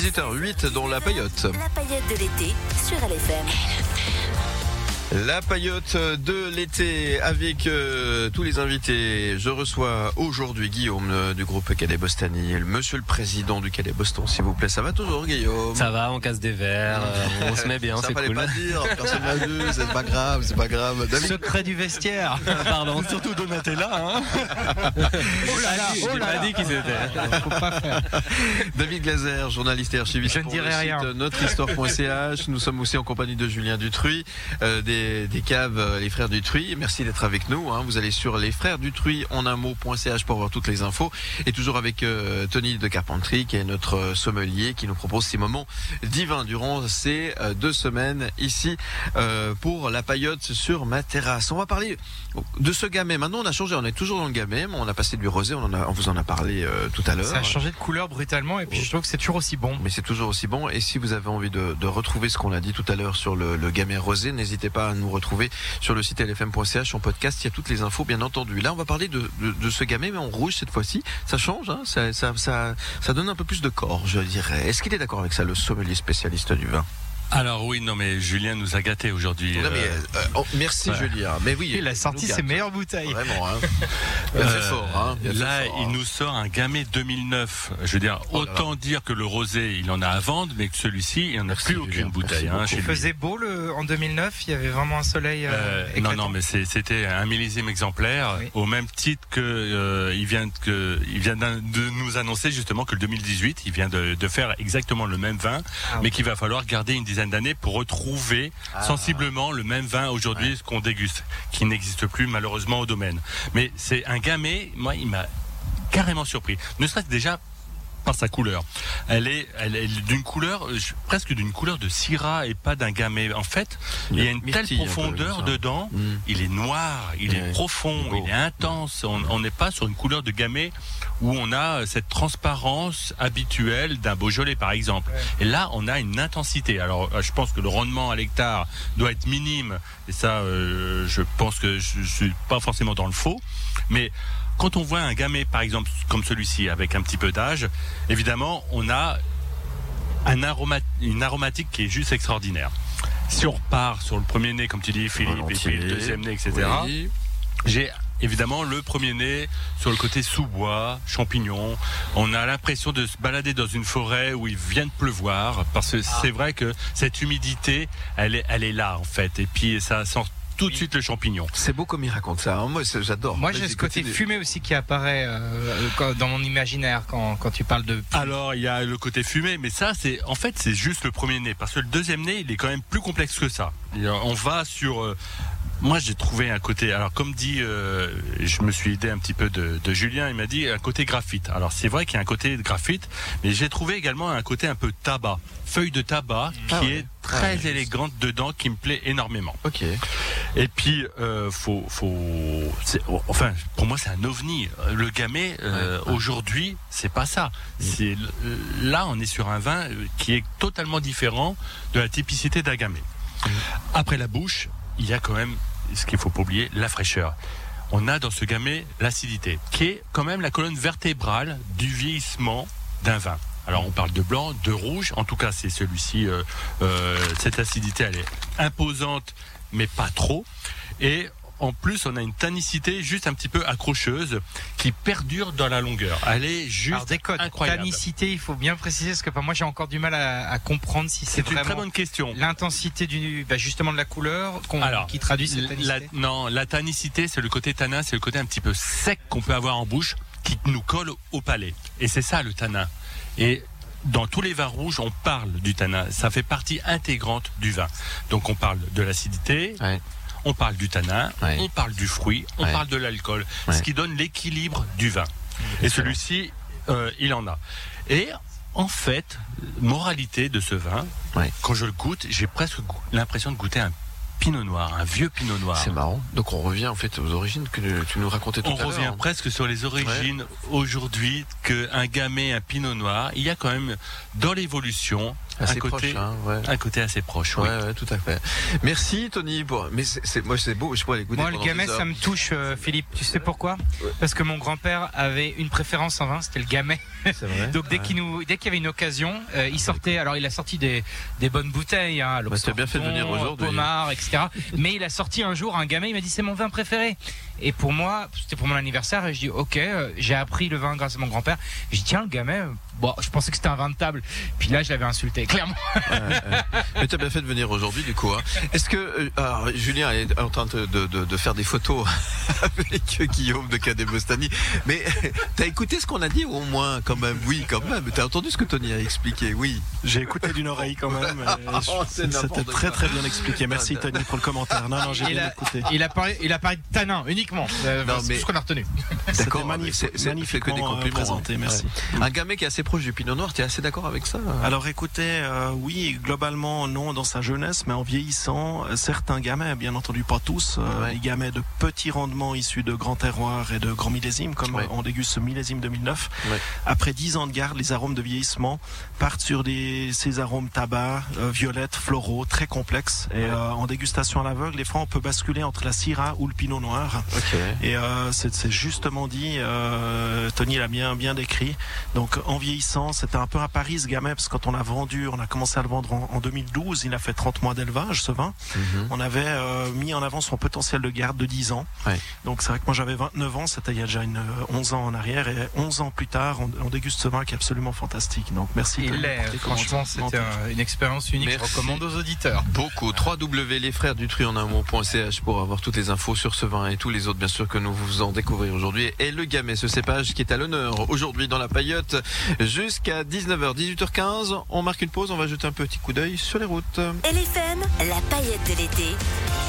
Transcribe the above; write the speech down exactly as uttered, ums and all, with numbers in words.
dix-huit heures huit dans La Paillote. La Paillote de l'été sur L F M. La Paillote de l'été avec euh, tous les invités. Je reçois aujourd'hui Guillaume euh, du groupe Cadet Bostani, le monsieur le président du Cadet Boston, s'il vous plaît. Ça va toujours, Guillaume? Ça va, on casse des verres, euh, on se met bien, ça c'est fallait cool. pas dire, personne n'a vu, c'est pas grave, c'est pas grave. David... Secret du vestiaire. Pardon. Surtout Donatella, hein. Oh là là, oh j'ai là pas là. dit qui c'était. Faut pas faire. David Glaser, journaliste et archiviste Je ne pour dirai le rien. site notre histoire point c h. Nous sommes aussi en compagnie de Julien Dutruy, euh, des, des caves euh, Les Frères Dutruy. Merci d'être avec nous. Hein. Vous allez sur les frères Dutruy en un mot.ch pour avoir toutes les infos. Et toujours avec euh, Tony de Carpentry, qui est notre euh, sommelier, qui nous propose ces moments divins durant ces euh, deux semaines ici euh, pour La Paillote sur ma terrasse. On va parler de ce gamay. Maintenant, on a changé. On est toujours dans le gamay, mais on a passé du rosé. On, en a, on vous en a parlé euh, tout à l'heure. Ça a changé de couleur brutalement et puis je trouve que c'est toujours aussi bon. Mais c'est toujours aussi bon. Et si vous avez envie de, de retrouver ce qu'on a dit tout à l'heure sur le, le gamay rosé, n'hésitez pas à nous retrouver sur le site L F M point C H en podcast. Il y a toutes les infos, bien entendu. Là, on va parler de, de, de ce gamay, mais en rouge cette fois-ci. Ça change, hein, ça, ça, ça, ça donne un peu plus de corps, je dirais. Est-ce qu'il est d'accord avec ça, le sommelier spécialiste du vin? Alors oui, non mais Julien nous a gâtés aujourd'hui. Non, mais, euh, oh, merci ouais. Julien. Mais oui, Il a sorti ses meilleures bouteilles. Vraiment, hein. Il a fait Euh, fort, hein. Il a fait là, fort, il hein. nous sort un gamay deux mille neuf. Je veux dire, Oh là autant là. dire que le rosé, il en a à vendre, mais que celui-ci, il n'en a Merci, plus Julien. aucune bouteille. Merci Hein, beaucoup. chez Il lui. faisait beau le, en deux mille neuf, il y avait vraiment un soleil. Euh, Euh, non, éclatant. non, mais c'est- c'était un millésime exemplaire, Oui. au même titre que euh, il vient que il vient d'un- de nous annoncer justement que le deux mille dix-huit, il vient de, de faire exactement le même vin, Ah, mais qu'il va falloir garder une dizaine d'années pour retrouver Ah. sensiblement le même vin aujourd'hui, Ouais. ce qu'on déguste, qui n'existe plus malheureusement au domaine. Mais c'est un gamay, moi, il m'a carrément surpris. Ne serait-ce déjà par sa couleur. Elle est, elle est d'une couleur, euh, presque d'une couleur de Syrah et pas d'un gamay. En fait, il y a une telle Myrtille, un peu, profondeur ça. dedans. Mm. Il est noir, il Ouais. est profond, Il est beau. il est intense. On on n'est pas sur une couleur de gamay où on a cette transparence habituelle d'un Beaujolais, par exemple. Ouais. Et là, on a une intensité. Alors, euh, je pense que le rendement à l'hectare doit être minime. Et ça, euh, je pense que je, je suis pas forcément dans le faux. Mais quand on voit un gamay, par exemple, comme celui-ci, avec un petit peu d'âge, évidemment, on a un aroma, une aromatique qui est juste extraordinaire. Si on repart sur le premier nez, comme tu dis, Philippe, et Volontiers. puis le deuxième nez, et cetera, Oui. j'ai évidemment le premier nez sur le côté sous-bois, champignons. On a l'impression de se balader dans une forêt où il vient de pleuvoir, parce que c'est vrai que cette humidité, elle est, elle est là, en fait. Et puis, ça sent tout de suite le champignon. C'est beau comme il raconte ça. Hein. Moi, c'est- j'adore. Moi Vas-y, j'ai ce côté continue. fumé aussi qui apparaît euh, quand- dans mon imaginaire quand, quand tu parles de. Alors, il y a le côté fumé, mais ça, c'est, en fait, c'est juste le premier nez. Parce que le deuxième nez, il est quand même plus complexe que ça. Et on va sur, euh, moi, j'ai trouvé un côté, alors, comme dit, euh, je me suis aidé un petit peu de, de Julien, il m'a dit un côté graphite. Alors, c'est vrai qu'il y a un côté de graphite, mais j'ai trouvé également un côté un peu tabac. Feuille de tabac, qui Ah ouais. est très Ah ouais. élégante dedans, qui me plaît énormément. Ok. Et puis, euh, faut, faut, c'est- enfin, pour moi, c'est un ovni. Le gamay, euh, Ouais, ouais. aujourd'hui, c'est pas ça. C'est là, on est sur un vin euh, qui est totalement différent de la typicité d'un gamay. Après la bouche, il y a quand même, ce qu'il faut pas oublier, la fraîcheur. On a dans ce gamay l'acidité, qui est quand même la colonne vertébrale du vieillissement d'un vin. Alors on parle de blanc, de rouge, en tout cas c'est celui-ci, euh, euh, cette acidité elle est imposante mais pas trop, et en plus on a une tannicité juste un petit peu accrocheuse qui perdure dans la longueur, elle est juste Alors des codes, incroyable. tannicité, il faut bien préciser parce que bah, moi j'ai encore du mal à, à comprendre si c'est C'est une vraiment très bonne question. l'intensité du, bah, justement de la couleur qu'on- Alors, qui traduit cette La, tannicité. non, la tannicité, c'est le côté tanin, c'est le côté un petit peu sec qu'on peut avoir en bouche, qui nous colle au palais. Et c'est ça le tanin. Et dans tous les vins rouges, on parle du tanin. Ça fait partie intégrante du vin. Donc on parle de l'acidité, Ouais. on parle du tanin, Ouais. on parle du fruit, on Ouais. parle de l'alcool, Ouais. ce qui donne l'équilibre du vin. Et celui-ci, euh, il en a. Et en fait, moralité de ce vin, Ouais. quand je le goûte, j'ai presque go- l'impression de goûter un pinot noir, un vieux pinot noir. C'est marrant. Donc on revient en fait aux origines que tu nous racontais tout On à l'heure. revient hein. presque sur les origines aujourd'hui qu'un gamay, un pinot noir, il y a quand même dans l'évolution Assez un côté, proche, hein, ouais. un côté assez proche. Ouais, oui. ouais, tout à fait. Merci Tony. Pour... Mais c'est, c'est... moi c'est beau, je pourrais l'écouter. Moi, le pendant gamay, des heures. ça me touche, euh, Philippe. Tu sais pourquoi? Parce que mon grand-père avait une préférence en vin, c'était le gamay. C'est vrai. Donc dès Ouais. qu'il nous, dès qu'il y avait une occasion, euh, il sortait. Alors il a sorti des, des bonnes bouteilles, hein, Bah, tu as bien fait de venir aujourd'hui. Pomard, et cetera. Mais il a sorti un jour un gamay. Il m'a dit c'est mon vin préféré. Et pour moi, c'était pour mon anniversaire. Et je dis ok, euh, j'ai appris le vin grâce à mon grand-père. Je dis tiens le gamay. euh, Bon, je pensais que c'était un vin de table. Puis là, je l'avais insulté, clairement. Ouais, ouais. Mais tu as bien fait de venir aujourd'hui, du coup. Hein. Est-ce que euh, alors, Julien est en train de, de, de, de faire des photos avec Guillaume de Cadet Bostani. Mais t'as écouté ce qu'on a dit au moins, quand même? Oui, quand même. T'as entendu ce que Tony a expliqué? Oui. J'ai écouté d'une oreille quand même. et Oh, je- c'est n'importe C'était très quoi. très bien expliqué. Merci Tony pour le commentaire. Non, non, j'ai Il bien a, écouté. il a parlé, il a parlé de tanin uniquement. Euh, Non, c'est mais- tout ce qu'on a retenu. C'était D'accord, mais magnifique- c'est- c'est- c'est que des magnifiquement euh, compliments, présenté. hein. Merci. Ouais. Un gamay qui est assez proche du pinot noir, tu es assez d'accord avec ça? Alors écoutez, euh, oui, globalement non dans sa jeunesse, mais en vieillissant, euh, certains gamets, bien entendu pas tous, euh, Ouais. les gamets de petits rendements issus de grands terroirs et de grands millésimes, comme Ouais. euh, on déguste ce millésime deux mille neuf, Ouais. après dix ans de garde, les arômes de vieillissement partent sur des, ces arômes tabac, euh, violettes, floraux, très complexes. Et Ouais. euh, en dégustation à l'aveugle, des fois on peut basculer entre la Syrah ou le Pinot Noir. Ok. Et euh, c'est c'est justement dit, euh, Tony l'a bien bien décrit. Donc en vieillissant, c'était un peu à Paris ce gamay, parce que quand on l'a vendu, on a commencé à le vendre en, en deux mille douze, il a fait trente mois d'élevage ce vin. Mhm. On avait euh, mis en avant son potentiel de garde de dix ans. Ouais. Donc c'est vrai que moi j'avais vingt-neuf ans, c'était il y a déjà une, euh, onze ans en arrière, et onze ans plus tard, on, on déguste ce vin qui est absolument fantastique. Donc merci. Il Tony, l'est. pour tes Franchement, c'était commentaires. un- une expérience unique. Merci. Je recommande aux auditeurs. Beaucoup. w w w point les frères du truy en un mot.ch pour avoir toutes les infos sur ce vin et tous les autres, bien sûr, que nous vous faisons découvrir aujourd'hui. Et le gamay, ce cépage qui est à l'honneur aujourd'hui dans la paillote jusqu'à dix-neuf heures, dix-huit heures quinze. On marque une pause, on va jeter un petit coup d'œil sur les routes. L F M, la paillette de l'été.